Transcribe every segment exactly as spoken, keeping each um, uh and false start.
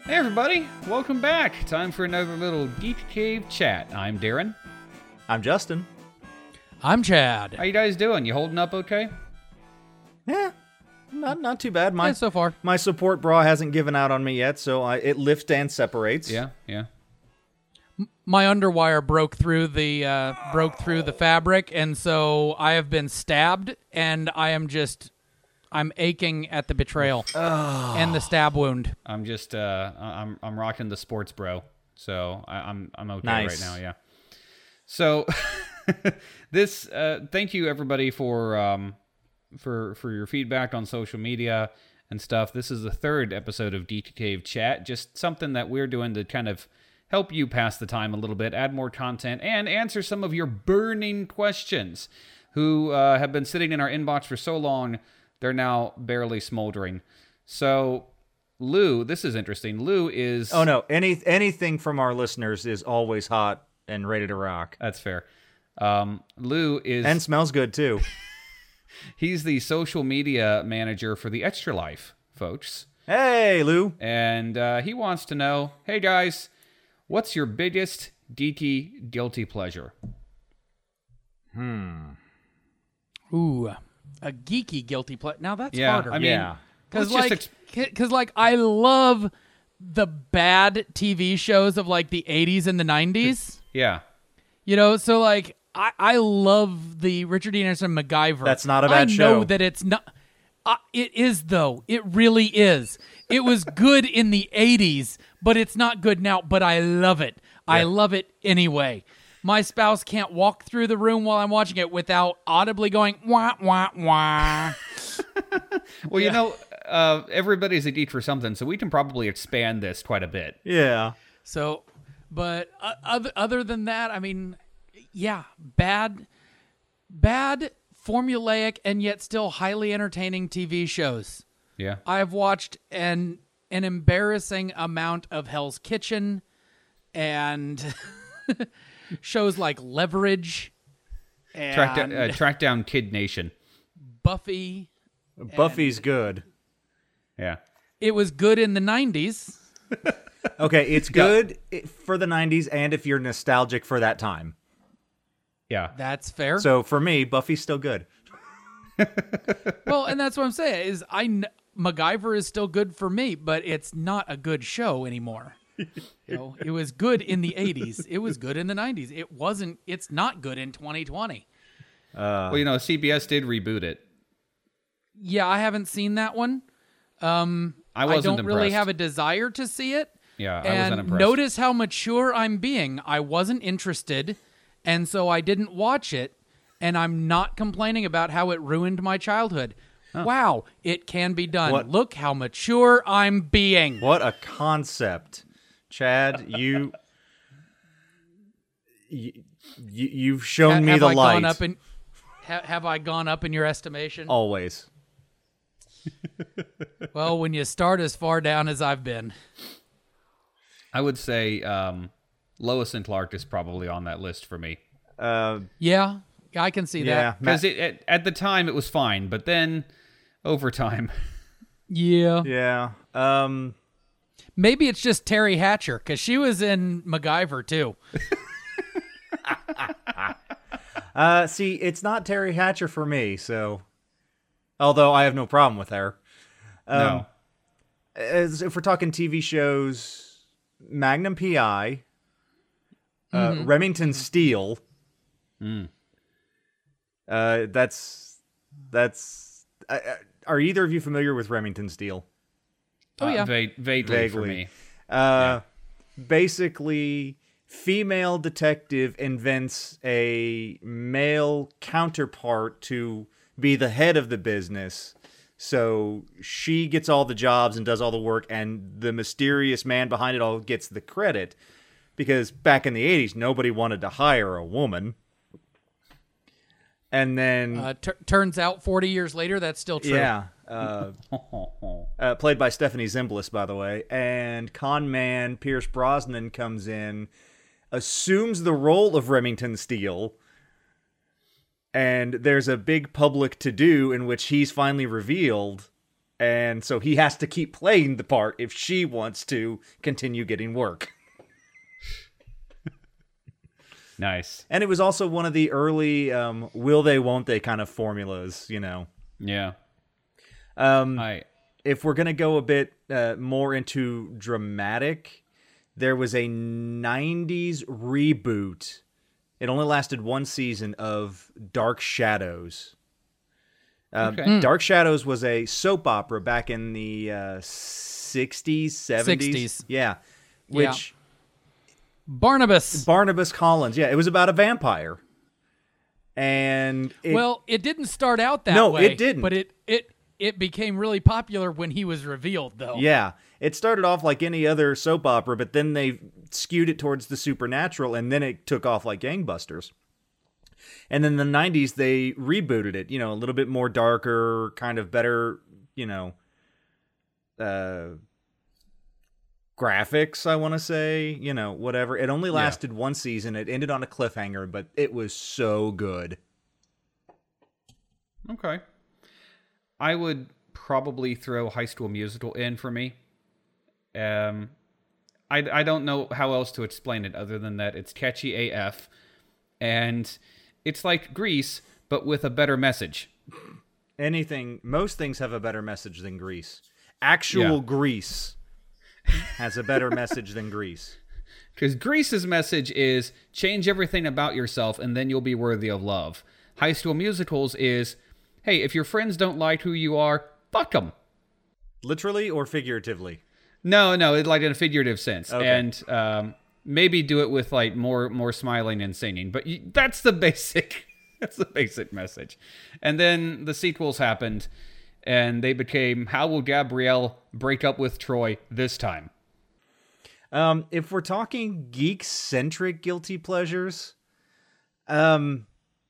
Hey everybody, welcome back. Time for another little Geek Cave chat. I'm Darren. I'm Justin. I'm Chad. How you guys doing? You holding up okay? Yeah, not not too bad. My Yeah, so far. my support bra hasn't given out on me yet, so I, it lifts and separates. Yeah, yeah. My underwire broke through the uh, broke through the fabric, and so I have been stabbed, and I am just I'm aching at the betrayal and the stab wound. I'm just uh, I'm I'm rocking the sports bro, so I, I'm I'm okay Nice. right now. Yeah. So this uh, thank you everybody for um for for your feedback on social media and stuff. This is the third episode of Geek Cave Chat. Just something that we're doing to kind of help you pass the time a little bit, add more content, and answer some of your burning questions who uh, have been sitting in our inbox for so long, they're now barely smoldering. So, Lou, this is interesting. Lou is... Oh no, any anything from our listeners is always hot and ready to rock. That's fair. Um, Lou is... And smells good too. He's the social media manager for the Extra Life, folks. Hey, Lou. And uh, he wants to know, hey guys, what's your biggest geeky guilty pleasure? Hmm. Ooh, a geeky guilty pleasure. Now that's Yeah, harder. I mean, Yeah. because let's like, just because like I love the bad T V shows of like the eighties and the nineties. Yeah. You know, so like I, I love the Richard Dean Anderson MacGyver. That's not a bad I show. know that it's not. Uh, it is though. It really is. It was good in the eighties, but it's not good now. But I love it. I love it anyway. My spouse can't walk through the room while I'm watching it without audibly going wah wah wah. Well, you know, uh, everybody's a geek for something, so we can probably expand this quite a bit. Yeah. So, but uh, other other than that, I mean, yeah, bad, bad, formulaic, and yet still highly entertaining T V shows. Yeah. I've watched an an embarrassing amount of Hell's Kitchen and shows like Leverage and Track, down, uh, track down Kid Nation. Buffy. Buffy's good. Yeah. It was good in the nineties. Okay, it's good i- for the nineties and if you're nostalgic for that time. Yeah. That's fair. So for me, Buffy's still good. Well, and that's what I'm saying is I kn- MacGyver is still good for me, but it's not a good show anymore. You know, it was good in the eighties. It was good in the nineties. It wasn't. It's not good in twenty twenty. Well, you know, C B S did reboot it. Yeah, I haven't seen that one. Um, I wasn't don't really impressed. have a desire to see it. Yeah, I and wasn't impressed. notice how mature I'm being. I wasn't interested, and so I didn't watch it. And I'm not complaining about how it ruined my childhood. Wow, it can be done. What- Look how mature I'm being. What a concept. Chad, you, you, you you've shown Ha- me have the I light. Gone up in, ha- have I gone up in your estimation? Always. Well, when you start as far down as I've been. I would say um, Lois and Clark is probably on that list for me. Uh, Yeah, I can see yeah. that. Because Ma- it, at, at the time it was fine, but then over time... Yeah. yeah. Um, Maybe it's just Terry Hatcher, because she was in MacGyver, too. uh, see, it's not Terry Hatcher for me, so... Although I have no problem with her. Um, no. As, if we're talking T V shows, Magnum P I, uh, Remington Steele. Mm. Uh, that's... That's... Uh, uh, are either of you familiar with Remington Steele? Oh, yeah. Uh, va- vaguely, for Vaguely. me. Uh, Basically, female detective invents a male counterpart to be the head of the business. So she gets all the jobs and does all the work, and the mysterious man behind it all gets the credit. Because back in the eighties, nobody wanted to hire a woman. And then... Uh, tur turns out forty years later, that's still true. yeah. Uh, uh, played by Stephanie Zimbalist, by the way. And con man Pierce Brosnan comes in, assumes the role of Remington Steele, and there's a big public to-do in which he's finally revealed, And so he has to keep playing the part if she wants to continue getting work. Nice. And it was also one of the early um, will they, won't they kind of formulas, you know. Yeah. Um, I if we're going to go a bit uh, more into dramatic, there was a nineties reboot. It only lasted one season of Dark Shadows. Um, Okay. Dark Shadows was a soap opera back in the uh, sixties, seventies. sixties. Yeah. Which Barnabas. Barnabas Collins. Yeah, it was about a vampire. And it, well, it didn't start out that No, way. it didn't. But it it it became really popular when he was revealed, though. yeah, it started off like any other soap opera, but then they skewed it towards the supernatural, and then it took off like gangbusters. And in the nineties, they rebooted it, you know, a little bit more darker, kind of better, you know, uh, graphics, I want to say, you know, whatever. It only lasted yeah. one season. It ended on a cliffhanger, but it was so good. Okay. I would probably throw High School Musical in for me. Um, I, I don't know how else to explain it other than that it's catchy A F, and it's like Grease, but with a better message. Anything, most things have a better message than Grease. Actual yeah. Grease has a better message than Grease. Because Grease's message is change everything about yourself and then you'll be worthy of love. High School Musicals is, hey, if your friends don't like who you are, fuck them. Literally or figuratively? No, no, it's like in a figurative sense. Okay. And um, maybe do it with like more more smiling and singing. But you, that's the basic that's the basic message. And then the sequels happened, and they became, how will Gabrielle break up with Troy this time? Um, if we're talking geek-centric guilty pleasures, um,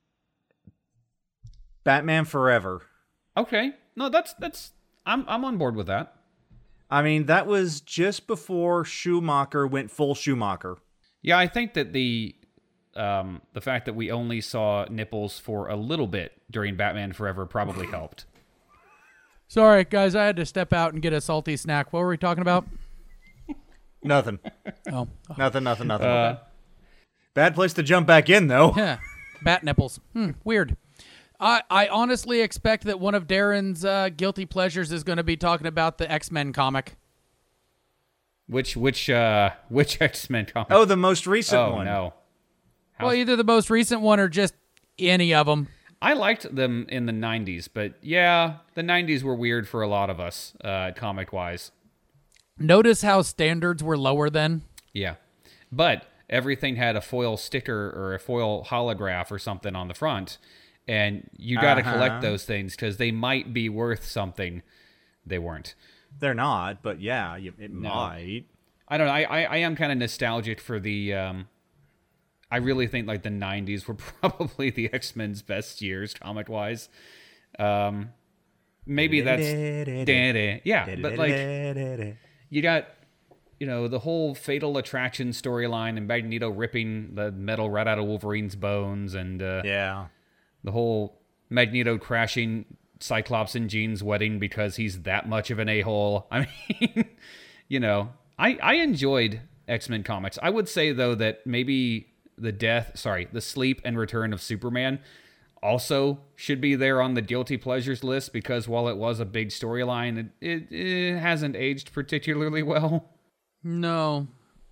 Batman Forever. Okay. No, that's that's I'm I'm on board with that. I mean, that was just before Schumacher went full Schumacher. Yeah, I think that the um, the fact that we only saw nipples for a little bit during Batman Forever probably helped. Sorry, guys, I had to step out and get a salty snack. What were we talking about? Nothing. Oh. Nothing, nothing, nothing. Uh, Bad place to jump back in, though. Yeah. Bat nipples. Hmm, weird. I, I honestly expect that one of Darren's uh, guilty pleasures is going to be talking about the X-Men comic. Which which uh, which X-Men comic? Oh, the most recent oh, one. no. How's... Well, either the most recent one or just any of them. I liked them in the nineties, but yeah, the nineties were weird for a lot of us, uh, comic-wise. Notice how standards were lower then? Yeah. But everything had a foil sticker or a foil holograph or something on the front. And you got to uh-huh. collect those things because they might be worth something. They weren't. They're not, but yeah, it no. might. I don't know. I, I, I am kind of nostalgic for the... Um, I really think like the nineties were probably the X-Men's best years, comic-wise. Um, maybe that's... Yeah, but like... You got, you know, the whole Fatal Attraction storyline and Magneto ripping the metal right out of Wolverine's bones and... Uh, yeah. The whole Magneto crashing Cyclops and Jean's wedding because he's that much of an a-hole. I mean, you know, I, I enjoyed X-Men comics. I would say, though, that maybe the death, sorry, the sleep and return of Superman also should be there on the guilty pleasures list because while it was a big storyline, it, it, it hasn't aged particularly well. No.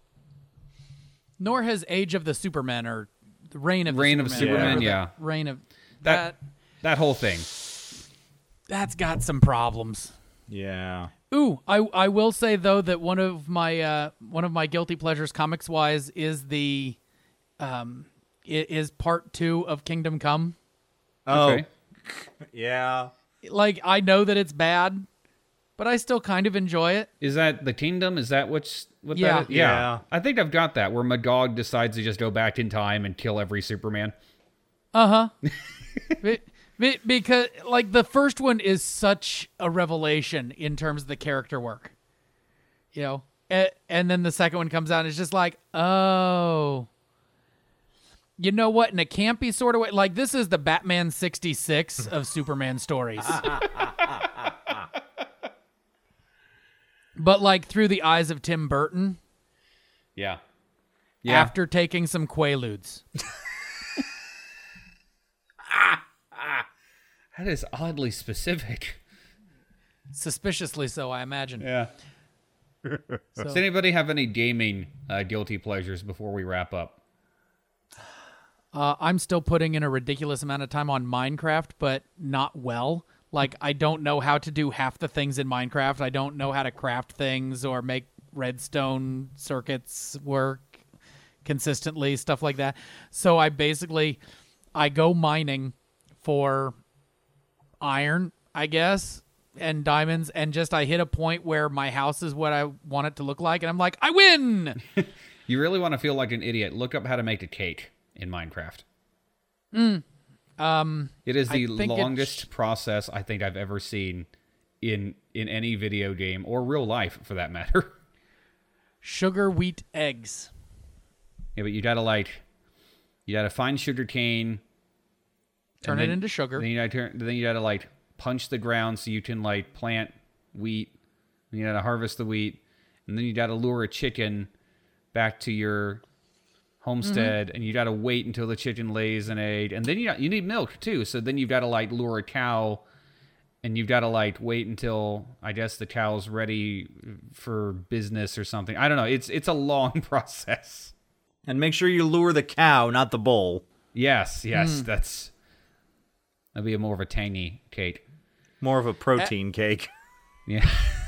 Nor has Age of the Superman or the Reign of Reign the of Superman. Superman, yeah. yeah. Reign of... That, that that whole thing. That's got some problems. Yeah. Ooh, I I will say though that one of my uh, one of my guilty pleasures comics wise is the um it is part two of Kingdom Come. Oh. Okay. Yeah. Like I know that it's bad, but I still kind of enjoy it. Is that the Kingdom? Is that what's what yeah. that is? Yeah. Yeah. I think I've got that where Magog decides to just go back in time and kill every Superman. Uh-huh. be, be, because like the first one is such a revelation in terms of the character work. You know, and, and then the second one comes out and it's just like, "Oh. You know what? In a campy sort of way, like this is the Batman sixty-six of Superman stories." but like through the eyes of Tim Burton Yeah. Yeah. after taking some Quaaludes. That is oddly specific. Suspiciously so, I imagine. Yeah. So- Does anybody have any gaming uh, guilty pleasures before we wrap up? Uh, I'm still putting in a ridiculous amount of time on Minecraft, but not well. Like, I don't know how to do half the things in Minecraft. I don't know how to craft things or make redstone circuits work consistently, stuff like that. So I basically, I go mining for iron, I guess, and diamonds, and just I hit a point where my house is what I want it to look like, and I'm like, I win! You really want to feel like an idiot? Look up how to make a cake in Minecraft. Mm. Um, It is the I think longest it's- process I think I've ever seen in in any video game or real life, for that matter. Sugar, wheat, eggs. Yeah, but you gotta like, you gotta find sugar cane, Turn and it then- into sugar. Then you gotta turn, then you gotta like punch the ground so you can like plant wheat. Then you gotta harvest the wheat, and then you gotta lure a chicken back to your homestead, Mm-hmm. and you gotta wait until the chicken lays an egg, and then you got, you need milk too. So then you've gotta like lure a cow, and you've gotta like wait until I guess the cow's ready for business or something. I don't know. It's it's a long process. And make sure you lure the cow, not the bull. Yes, yes, Hmm. that's that'd be a more of a tangy cake. More of a protein cake. Yeah.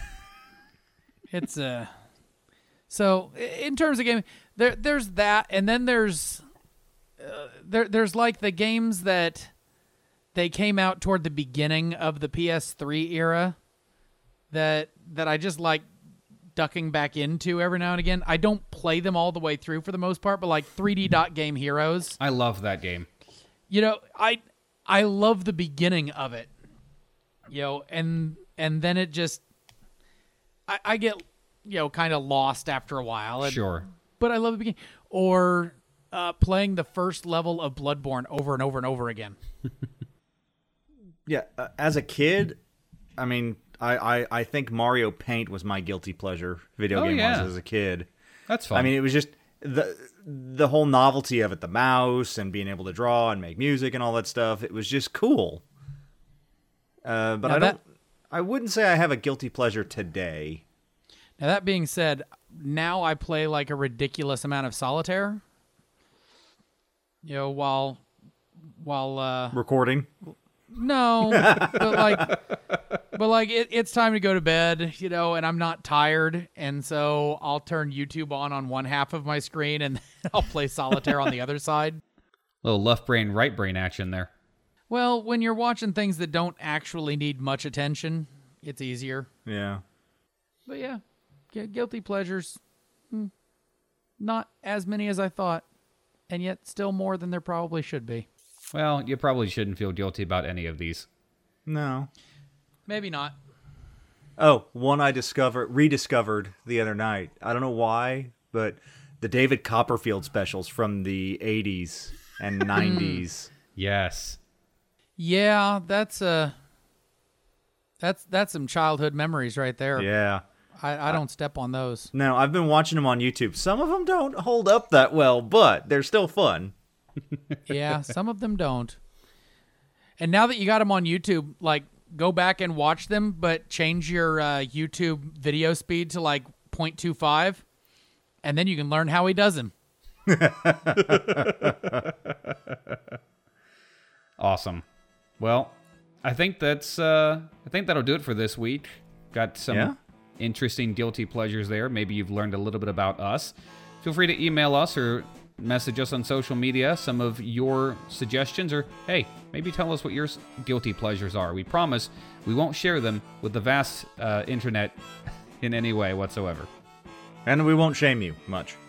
It's uh so i- in terms of gaming, there there's that, and then there's uh, there there's like the games that they came out toward the beginning of the P S three era that that I just like ducking back into every now and again. I don't play them all the way through for the most part, but like three D Dot Game Heroes. I love that game. You know, I I love the beginning of it. You know, and and then it just I, I get, you know, kind of lost after a while. And, Sure. But I love the beginning. Or uh, playing the first level of Bloodborne over and over and over again. Yeah, uh, as a kid, I mean, I, I, I think Mario Paint was my guilty pleasure video Oh, game yeah. was as a kid. That's fun. I mean, it was just the the whole novelty of it, the mouse and being able to draw and make music and all that stuff. It was just cool. Uh, but Now I don't. that- I wouldn't say I have a guilty pleasure today. Now, that being said, now I play like a ridiculous amount of solitaire. You know, while, while, uh, Recording. no, but like, but like it, it's time to go to bed, you know, and I'm not tired. And so I'll turn YouTube on on one half of my screen and I'll play solitaire on the other side. little left brain, right brain action there. Well, when you're watching things that don't actually need much attention, it's easier. Yeah. But yeah, gu- guilty pleasures, hmm, not as many as I thought, and yet still more than there probably should be. Well, you probably shouldn't feel guilty about any of these. No. Maybe not. Oh, one I discovered, rediscovered the other night. I don't know why, but the David Copperfield specials from the eighties and nineties. Yes. Yeah, that's uh that's that's some childhood memories right there. Yeah. I, I don't step on those. Now, I've been watching them on YouTube. Some of them don't hold up that well, but they're still fun. Yeah, some of them don't. And now that you got them on YouTube, like go back and watch them, but change your uh, YouTube video speed to like point two five, and then you can learn how he does them. Awesome. Well, I think that's uh I think that'll do it for this week. Got some Yeah? interesting guilty pleasures there. Maybe you've learned a little bit about us. Feel free to email us or message us on social media some of your suggestions, or hey, maybe tell us what your s- guilty pleasures are. We promise we won't share them with the vast uh, internet in any way whatsoever. And we won't shame you much.